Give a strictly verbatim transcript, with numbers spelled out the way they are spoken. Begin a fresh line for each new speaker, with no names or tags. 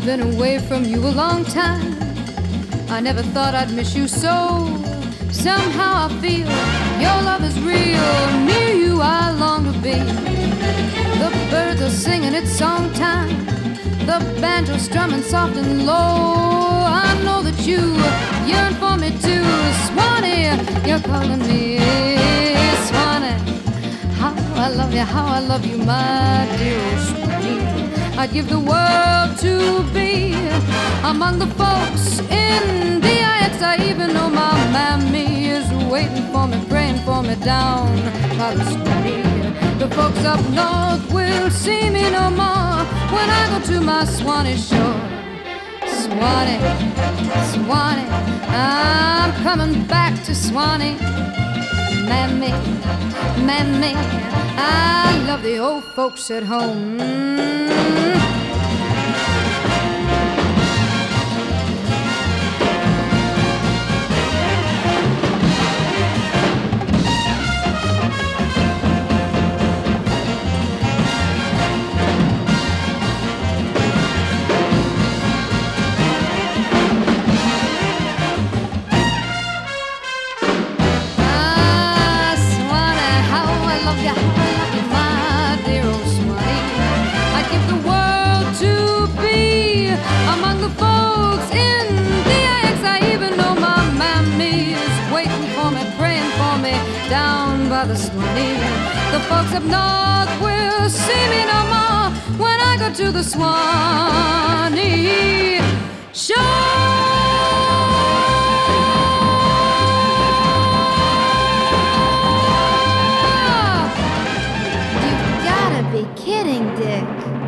I've been away from you a long time. I never thought I'd miss you so. Somehow I feel your love is real. Near you I long to be. The birds are singing, it's song time. The banjo strumming soft and low. I know that you yearn for me too. Swanee, you're calling me. Swanee, how I love you, how I love you, my dear old Swanee. I'd give the world to be among the folks in D I X. I even know my mammy is waiting for me, praying for me down by the Swanee. The folks up north will see me no more when I go to my Swanee shore. Swanee, Swanee, I'm coming back to Swanee. Mammy, mammy, I love the old folks at home. Down by the Swanee, the folks up north will see me no more when I go to the Swanee shore.
You've gotta be kidding, Dick.